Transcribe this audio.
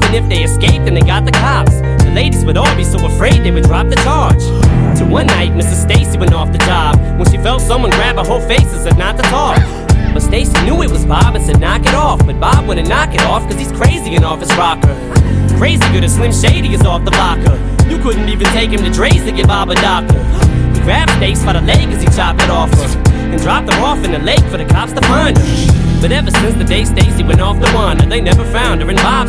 even if they escaped and they got the cops. The ladies would all be so afraid they would drop the charge. Till one night, Mrs. Stacy went off the job when she felt someone grab her whole face and said not to talk. But Stacy knew it was Bob and said knock it off. But Bob wouldn't knock it off cause he's crazy and off his rocker. Crazy good as Slim Shady is off the locker. You couldn't even take him to Dre's to give Bob a doctor. He grabbed Stace by the leg as he chopped it off her and dropped her off in the lake for the cops to find her. But ever since the day Stacy went off the wander, they never found her, and Bob